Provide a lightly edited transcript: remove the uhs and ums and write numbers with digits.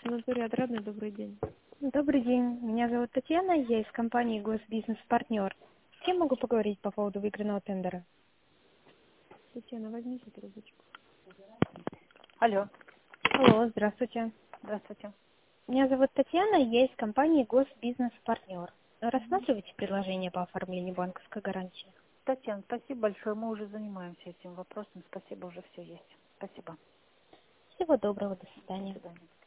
Санаторий Отрадный, добрый день. Добрый день. Меня зовут Татьяна, я из компании Госбизнес-партнер. С кем могу поговорить по поводу выигранного тендера? Татьяна, возьмите трубочку. Алло, Алло, здравствуйте. здравствуйте. Меня зовут Татьяна, я из компании Госбизнес-партнер. Рассматриваете предложение по оформлению банковской гарантии? Татьяна, спасибо большое. Мы уже занимаемся этим вопросом. Спасибо, уже все есть. Спасибо. Всего доброго, до До свидания. свидания.